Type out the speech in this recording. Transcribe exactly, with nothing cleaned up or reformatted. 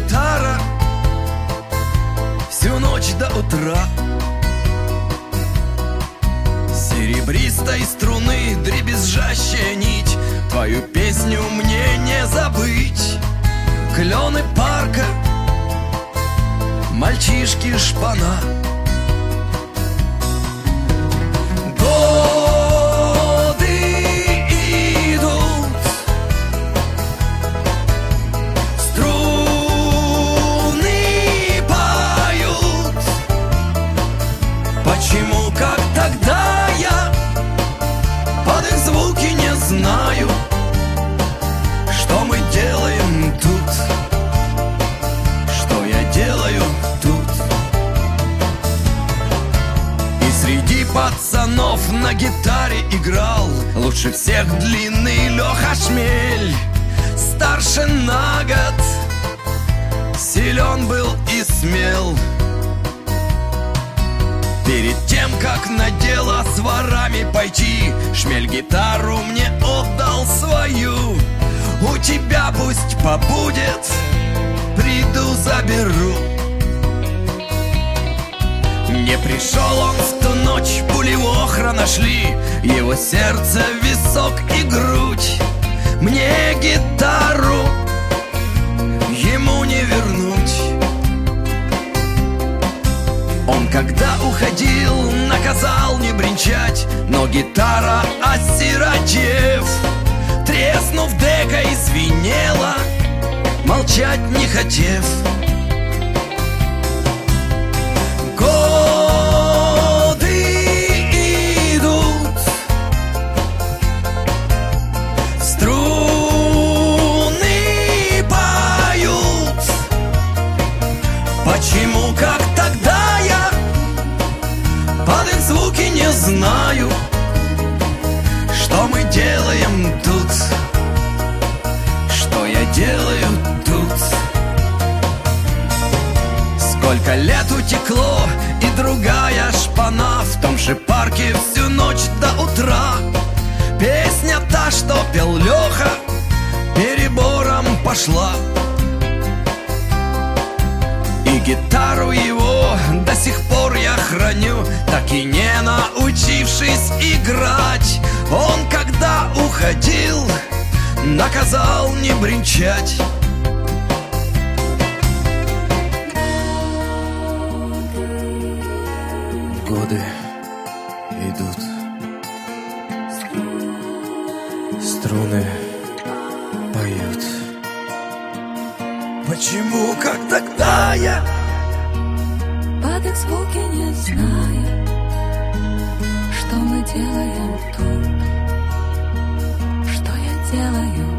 гитара всю ночь до утра. Серебристой струны дребезжащая нить, твою песню мне не забыть. Клены парка, мальчишки шпана. Годы идут, струны поют. Почему, как тогда я под их звуки не знаю, что мы делаем тут, что я делаю тут. И среди пацанов на гитаре играл лучше всех длинный Леха Шмель. Старше на год, силен был и смел. Перед тем, как на дело с ворами пойти, Шмель гитару мне отдал свою. У тебя пусть побудет, приду заберу. Не пришел он в ту ночь, пули охра нашли его сердце, висок и грудь. Мне гитару ему не вернуть. Он, когда уходил, наказал не бренчать, но гитара, осиротев, треснув декой, звенела, молчать не хотев. Годы идут, струны поют. Почему, как тогда я под их звуки не знаю, что мы делаем тут, что я делаю тут. Сколько лет утекло, и другая шпана в том же парке всю ночь до утра. Песня та, что пел Леха, перебором пошла. И гитару его до сих пор я храню, так и не научившись играть. Он, когда уходил, наказал не бренчать. Годы идут, струны поют. Почему, как тогда я под их звуки не знаю, что мы делаем тут, что я делаю